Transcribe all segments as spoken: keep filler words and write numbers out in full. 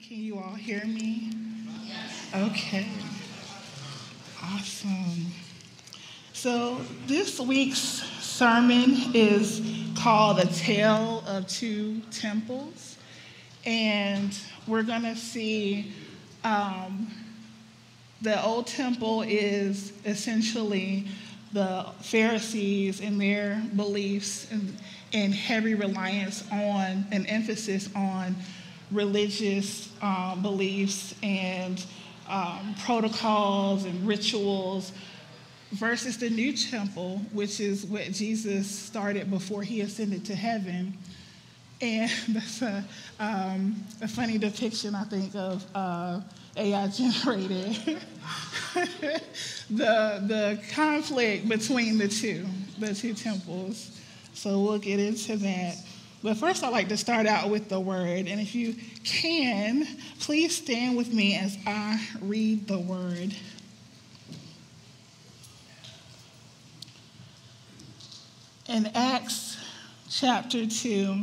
Can you all hear me? Okay. Awesome. So this week's sermon is called A Tale of Two Temples. And we're going to see um, the old temple is essentially the Pharisees and their beliefs and, and heavy reliance on an emphasis on religious um, beliefs and um, protocols and rituals versus the new temple, which is what Jesus started before he ascended to heaven. And that's a, um, a funny depiction, I think, of uh, A I generated. the the conflict between the two, the two temples. So we'll get into that. But first, I'd like to start out with the word. And if you can, please stand with me as I read the word. In Acts chapter two,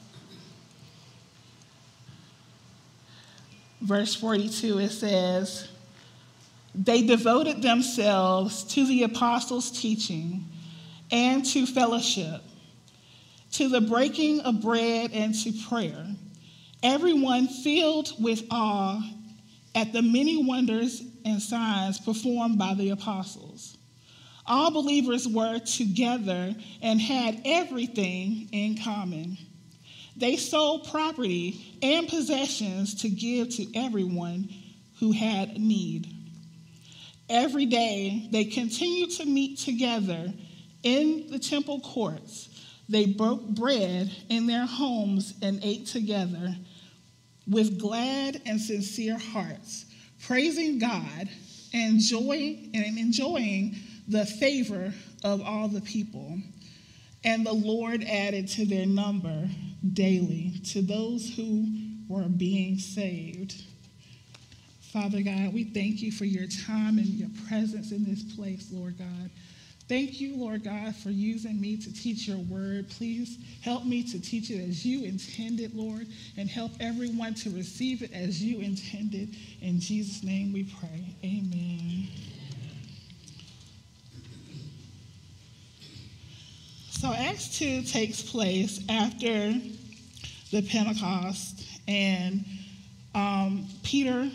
verse forty-two, it says, "They devoted themselves to the apostles' teaching and to fellowship, to the breaking of bread and to prayer. Everyone filled with awe at the many wonders and signs performed by the apostles. All believers were together and had everything in common. They sold property and possessions to give to everyone who had need. Every day they continued to meet together in the temple courts. They broke bread in their homes and ate together with glad and sincere hearts, praising God and enjoying, and enjoying the favor of all the people. And the Lord added to their number daily to those who were being saved." Father God, we thank you for your time and your presence in this place, Lord God. Thank you, Lord God, for using me to teach your word. Please help me to teach it as you intended, Lord, and help everyone to receive it as you intended. In Jesus' name we pray. Amen. So Acts two takes place after the Pentecost, and um, Peter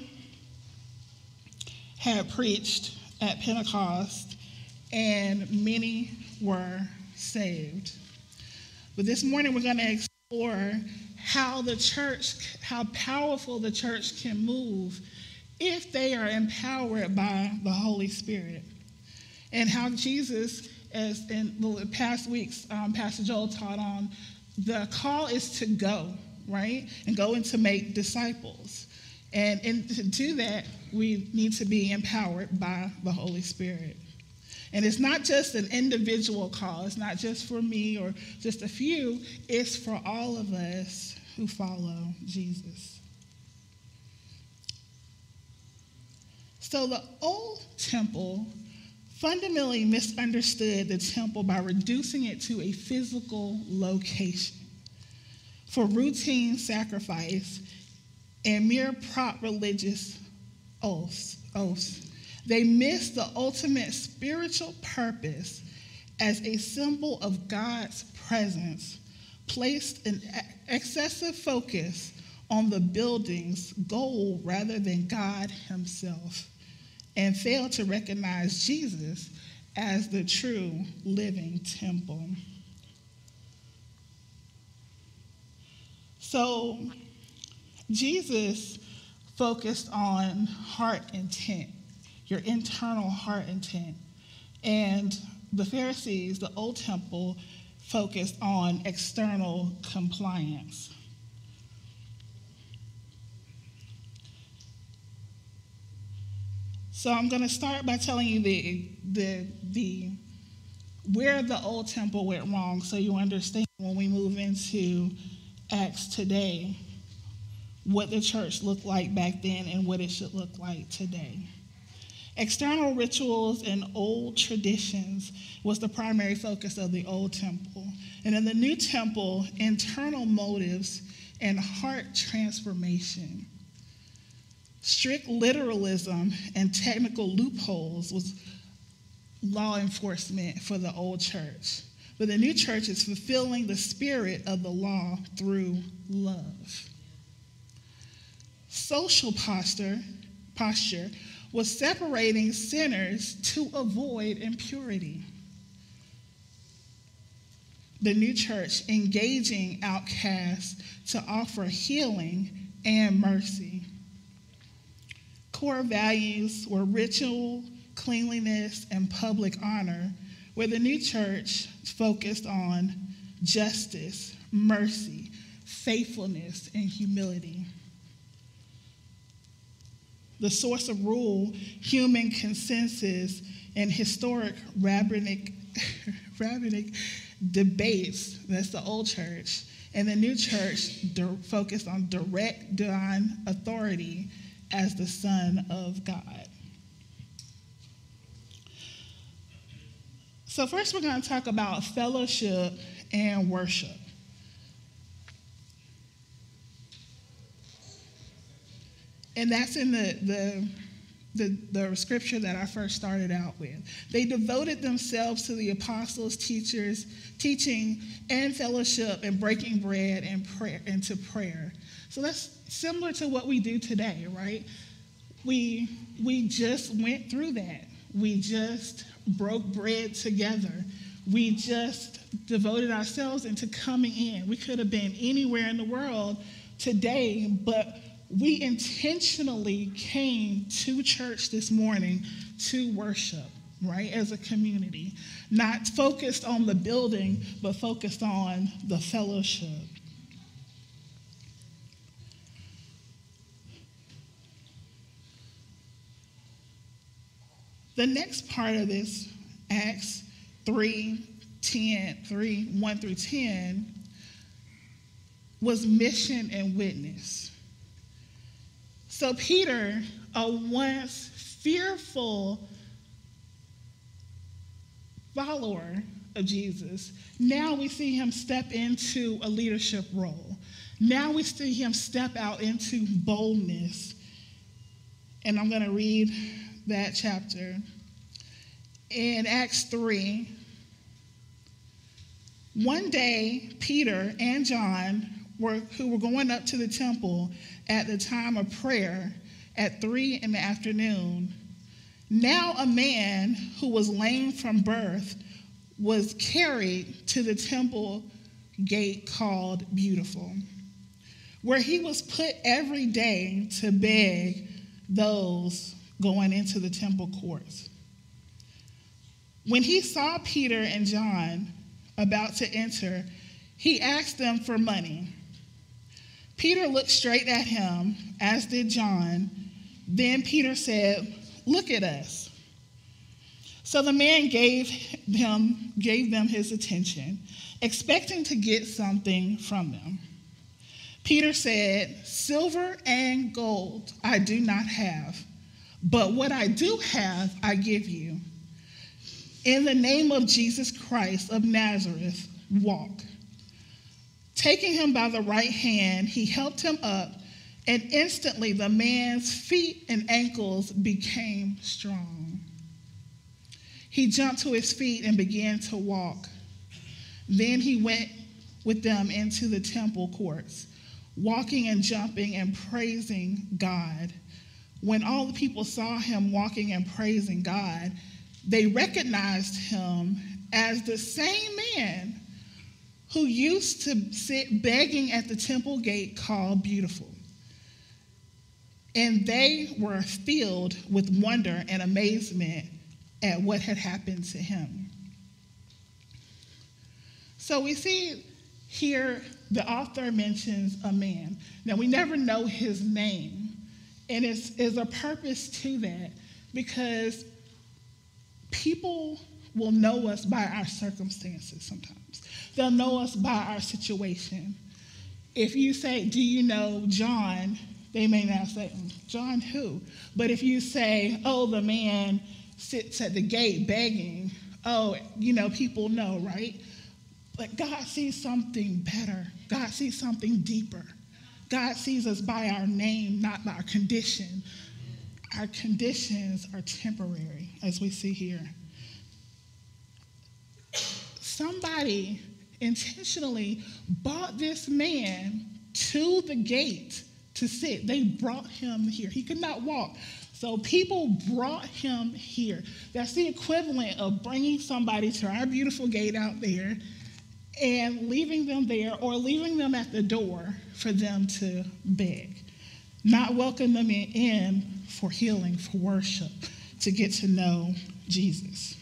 had preached at Pentecost, and many were saved. But this morning we're going to explore how the church, how powerful the church can move if they are empowered by the Holy Spirit, and how Jesus, as in the past weeks, um, Pastor Joel taught on, the call is to go, right? And go and to make disciples. And, and to do that, we need to be empowered by the Holy Spirit. And it's not just an individual call. It's not just for me or just a few. It's for all of us who follow Jesus. So the old temple fundamentally misunderstood the temple by reducing it to a physical location for routine sacrifice and mere prop religious oaths. oaths. They missed the ultimate spiritual purpose as a symbol of God's presence, placed an excessive focus on the building's goal rather than God himself, and failed to recognize Jesus as the true living temple. So Jesus focused on heart intent, your internal heart intent. And the Pharisees, the old temple, focused on external compliance. So I'm going to start by telling you the, the, the, where the old temple went wrong so you understand when we move into Acts today, what the church looked like back then and what it should look like today. External rituals and old traditions was the primary focus of the old temple. And in the new temple, internal motives and heart transformation. Strict literalism and technical loopholes was law enforcement for the old church. But the new church is fulfilling the spirit of the law through love. Social posture, posture was separating sinners to avoid impurity. The new church engaging outcasts to offer healing and mercy. Core values were ritual, cleanliness, and public honor, where the new church focused on justice, mercy, faithfulness, and humility. The source of rule, human consensus, and historic rabbinic, rabbinic debates, that's the old church, and the new church focused on direct divine authority as the Son of God. So first we're going to talk about fellowship and worship. And that's in the, the, the, the scripture that I first started out with. They devoted themselves to the apostles, teachers, teaching and fellowship and breaking bread and prayer and to prayer. So that's similar to what we do today, right? We, we just went through that. We just broke bread together. We just devoted ourselves into coming in. We could have been anywhere in the world today, but we intentionally came to church this morning to worship, right, as a community. Not focused on the building, but focused on the fellowship. The next part of this, Acts three, ten, three, one through ten, was mission and witness. So Peter, a once fearful follower of Jesus, now we see him step into a leadership role. Now we see him step out into boldness. And I'm going to read that chapter. In Acts three, one day Peter and John, were, who were going up to the temple at the time of prayer at three in the afternoon, now a man who was lame from birth was carried to the temple gate called Beautiful, where he was put every day to beg those going into the temple courts. When he saw Peter and John about to enter, he asked them for money. Peter looked straight at him, as did John. Then Peter said, "Look at us." So the man gave him, gave them his attention, expecting to get something from them. Peter said, "Silver and gold I do not have, but what I do have I give you. In the name of Jesus Christ of Nazareth, walk." Taking him by the right hand, he helped him up, and instantly the man's feet and ankles became strong. He jumped to his feet and began to walk. Then he went with them into the temple courts, walking and jumping and praising God. When all the people saw him walking and praising God, they recognized him as the same man who used to sit begging at the temple gate called Beautiful. And they were filled with wonder and amazement at what had happened to him. So we see here the author mentions a man. Now, we never know his name, and it's, it's a purpose to that, because people will know us by our circumstances sometimes. They'll know us by our situation. If you say, "Do you know John?" they may not say, "John who?" But if you say, "Oh, the man sits at the gate begging," oh, you know, people know, right? But God sees something better. God sees something deeper. God sees us by our name, not by our condition. Our conditions are temporary, as we see here. Somebody intentionally brought this man to the gate to sit. They brought him here. He could not walk. So people brought him here. That's the equivalent of bringing somebody to our beautiful gate out there and leaving them there, or leaving them at the door for them to beg. Not welcoming them in for healing, for worship, to get to know Jesus.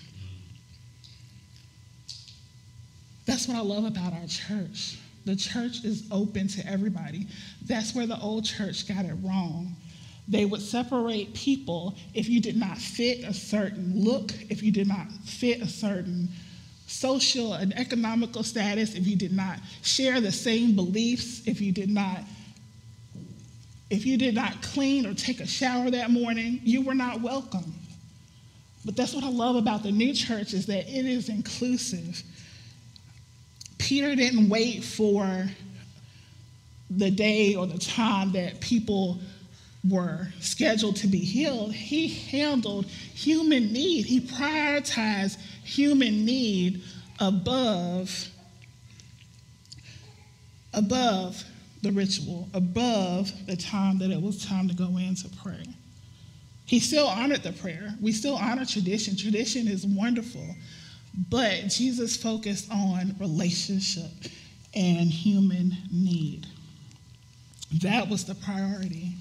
That's what I love about our church. The church is open to everybody. That's where the old church got it wrong. They would separate people if you did not fit a certain look, if you did not fit a certain social and economical status, if you did not share the same beliefs, if you did not if you did not clean or take a shower that morning, you were not welcome. But that's what I love about the new church, is that it is inclusive. Peter didn't wait for the day or the time that people were scheduled to be healed. He handled human need. He prioritized human need above, above the ritual, above the time that it was time to go in to pray. He still honored the prayer. We still honor tradition. Tradition is wonderful. But Jesus focused on relationship and human need. That was the priority.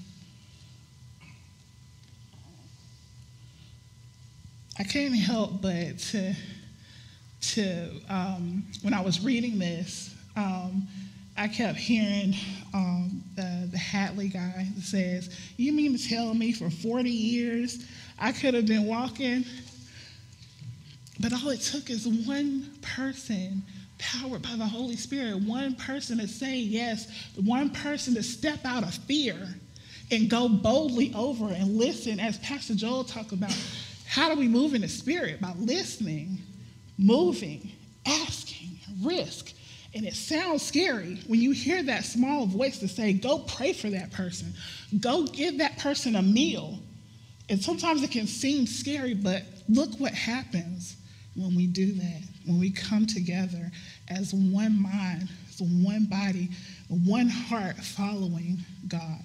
I can't help but to, to um, when I was reading this, um, I kept hearing um, the, the Hatley guy that says, "You mean to tell me for forty years I could have been walking?" But all it took is one person, powered by the Holy Spirit, one person to say yes, one person to step out of fear and go boldly over and listen. As Pastor Joel talked about, how do we move in the Spirit? By listening, moving, asking, risk. And it sounds scary when you hear that small voice to say, go pray for that person. Go give that person a meal. And sometimes it can seem scary, but look what happens when we do that, when we come together as one mind, as one body, one heart following God.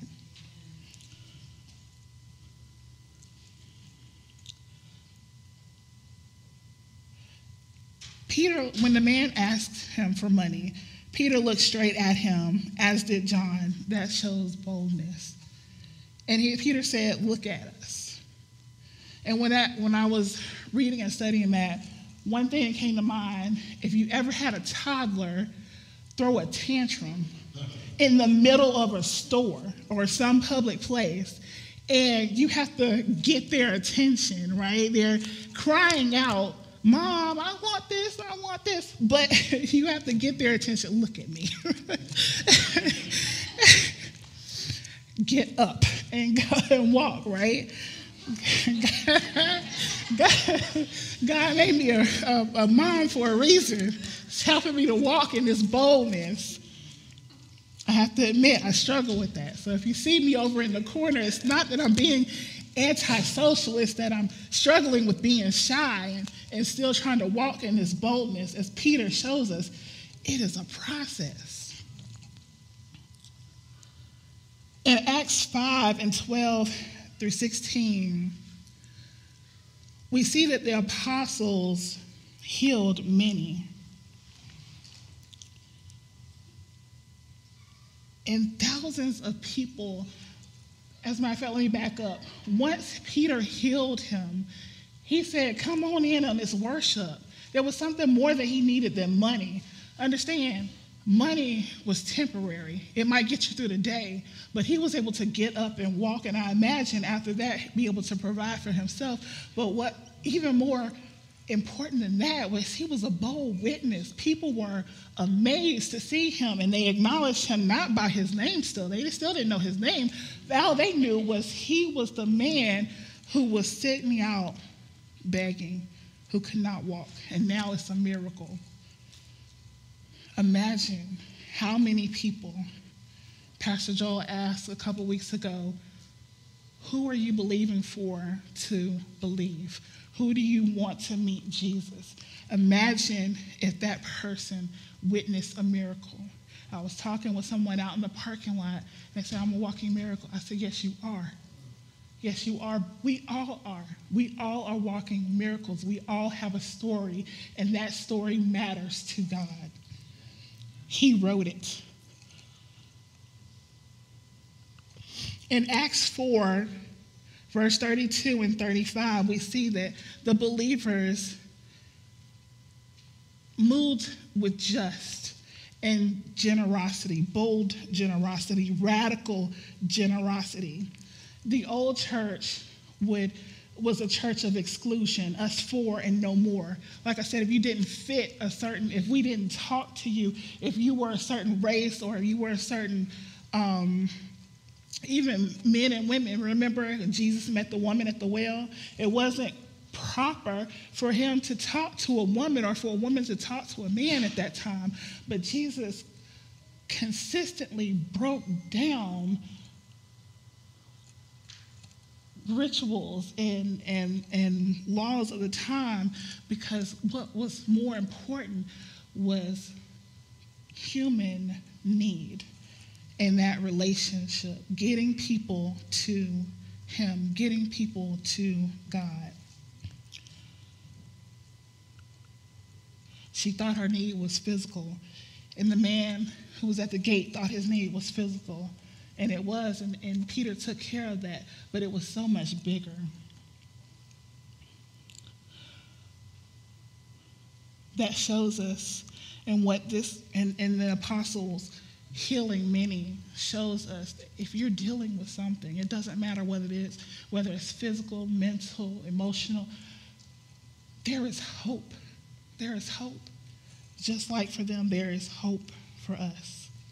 Peter, when the man asked him for money, Peter looked straight at him, as did John. That shows boldness. And he, Peter said, "Look at us." And when, that, when I was reading and studying that, one thing that came to mind: if you ever had a toddler throw a tantrum in the middle of a store or some public place, and you have to get their attention, right? They're crying out, "Mom, I want this, I want this," but you have to get their attention. Look at me. Get up and go and walk, right? God, God, God made me a, a, a mom for a reason. It's helping me to walk in this boldness. I have to admit, I struggle with that. So if you see me over in the corner, it's not that I'm being anti-social, it's that I'm struggling with being shy and, and still trying to walk in this boldness. As Peter shows us, it is a process. In Acts five and twelve through sixteen, we see that the apostles healed many. And thousands of people, as a matter of fact, let me back up. Once Peter healed him, he said, "Come on in on this worship." There was something more that he needed than money. Understand, money was temporary. It might get you through the day, but he was able to get up and walk, and I imagine after that, be able to provide for himself. But what even more important than that was he was a bold witness. People were amazed to see him, and they acknowledged him not by his name still. They still didn't know his name. All they knew was he was the man who was sitting out begging, who could not walk, and now it's a miracle. Imagine how many people Pastor Joel asked a couple weeks ago, who are you believing for to believe? Who do you want to meet Jesus? Imagine if that person witnessed a miracle. I was talking with someone out in the parking lot, and they said, I'm a walking miracle. I said, yes, you are. Yes, you are. We all are. We all are walking miracles. We all have a story, and that story matters to God. He wrote it. In Acts four, verse thirty-two and thirty-five, we see that the believers moved with just and generosity, bold generosity, radical generosity. The old church would was a church of exclusion, us four and no more. Like I said, if you didn't fit a certain, if we didn't talk to you, if you were a certain race or if you were a certain, um, even men and women, remember Jesus met the woman at the well? It wasn't proper for him to talk to a woman or for a woman to talk to a man at that time, but Jesus consistently broke down rituals and, and, and laws of the time, because what was more important was human need in that relationship, getting people to him, getting people to God. She thought her need was physical, and the man who was at the gate thought his need was physical. And it was, and, and Peter took care of that, but it was so much bigger. That shows us, and what this, and, and the apostles healing many shows us that if you're dealing with something, it doesn't matter what it is, whether it's physical, mental, emotional, there is hope. There is hope. Just like for them, there is hope for us.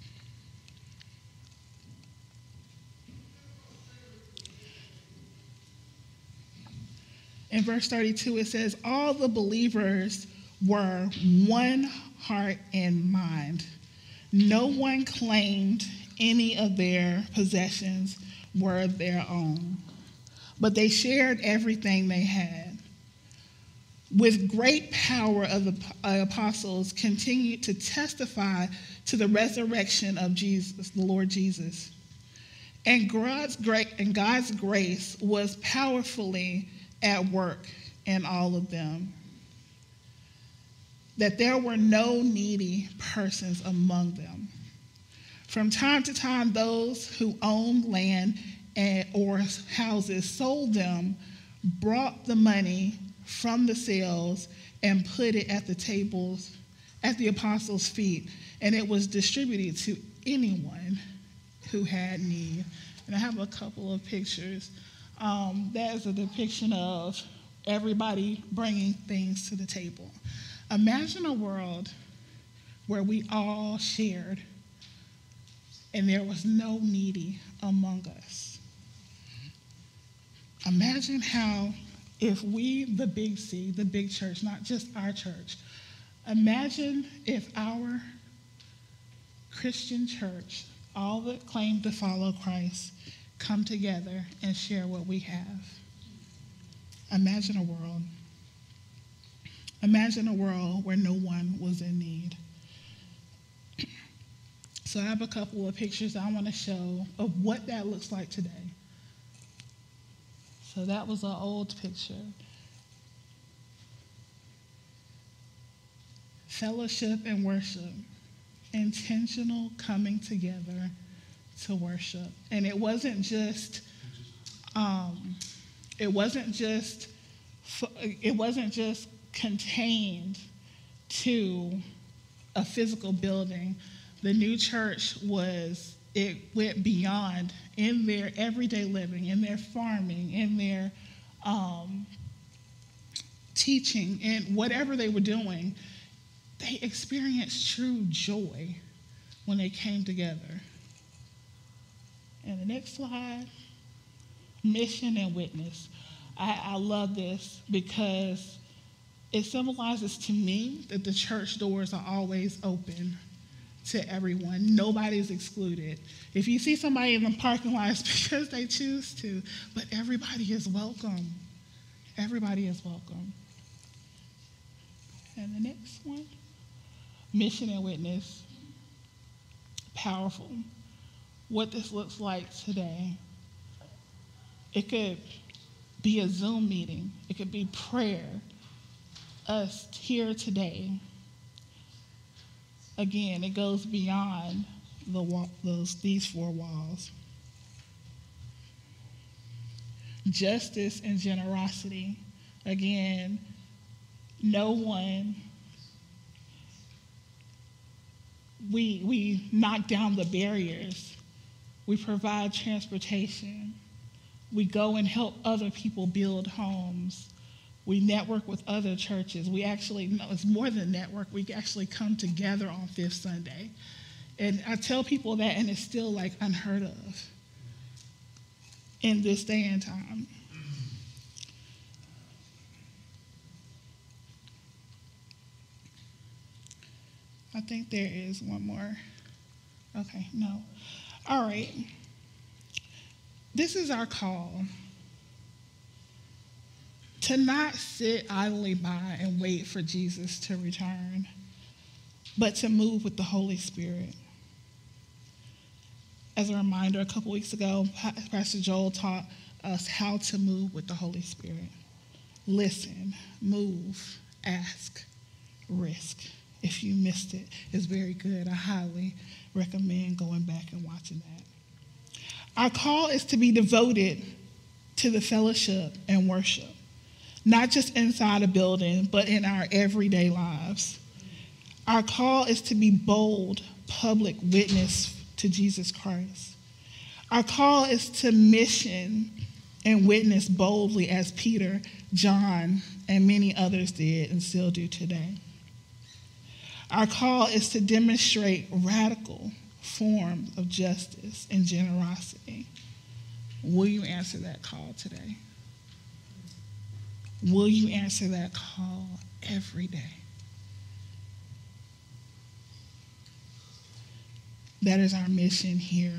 In verse thirty-two, it says, all the believers were one heart and mind. No one claimed any of their possessions were their own, but they shared everything they had. With great power of the apostles continued to testify to the resurrection of Jesus, the Lord Jesus. And God's great and God's grace was powerfully at work in all of them, that there were no needy persons among them. From time to time, those who owned land and, or houses sold them, brought the money from the sales and put it at the tables, at the apostles' feet, and it was distributed to anyone who had need. And I have a couple of pictures. Um, that is a depiction of everybody bringing things to the table. Imagine a world where we all shared and there was no needy among us. Imagine how if we, the big C, the big church, not just our church, imagine if our Christian church, all that claim to follow Christ, come together and share what we have. Imagine a world. Imagine a world where no one was in need. So I have a couple of pictures I want to show of what that looks like today. So that was an old picture. Fellowship and worship. Intentional coming together to worship. And it wasn't just, um, it wasn't just, it wasn't just contained to a physical building. The new church was, it went beyond in their everyday living, in their farming, in their um, teaching, and whatever they were doing. They experienced true joy when they came together. And the next slide, mission and witness. I, I love this because it symbolizes to me that the church doors are always open to everyone. Nobody's excluded. If you see somebody in the parking lot, it's because they choose to, but everybody is welcome. Everybody is welcome. And the next one, mission and witness. Powerful. What this looks like today. It could be a Zoom meeting. It could be prayer. Us here today. Again, it goes beyond the wall, those these four walls. Justice and generosity. Again, no one, we, we knock down the barriers. We provide transportation. We go and help other people build homes. We network with other churches. We actually, no, it's more than network. We actually come together on Fifth Sunday. And I tell people that, and it's still like unheard of in this day and time. I think there is one more. Okay, no. All right. This is our call. To not sit idly by and wait for Jesus to return, but to move with the Holy Spirit. As a reminder, a couple weeks ago, Pastor Joel taught us how to move with the Holy Spirit. Listen, move, ask, risk. If you missed it, it's very good. I highly recommend going back and watching that. Our call is to be devoted to the fellowship and worship. Not just inside a building, but in our everyday lives. Our call is to be bold, public witness to Jesus Christ. Our call is to mission and witness boldly as Peter, John, and many others did and still do today. Our call is to demonstrate radical forms of justice and generosity. Will you answer that call today? Will you answer that call every day? That is our mission here,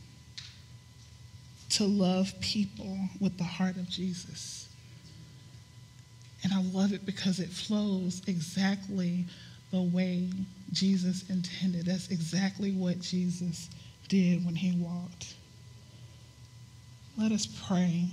to love people with the heart of Jesus. And I love it because it flows exactly the way Jesus intended. That's exactly what Jesus did when he walked. Let us pray.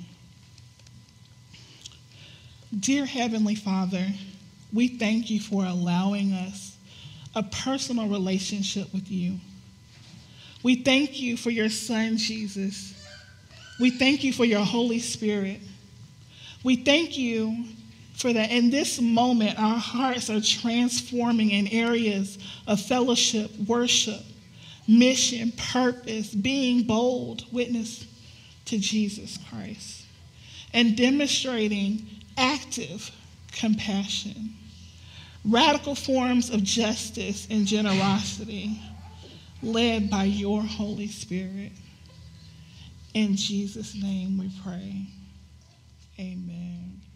Dear Heavenly Father, we thank you for allowing us a personal relationship with you. We thank you for your Son, Jesus. We thank you for your Holy Spirit. We thank you for that in this moment, our hearts are transforming in areas of fellowship, worship, mission, purpose, being bold witness to Jesus Christ, and demonstrating active compassion, radical forms of justice and generosity led by your Holy Spirit. In Jesus' name we pray. Amen.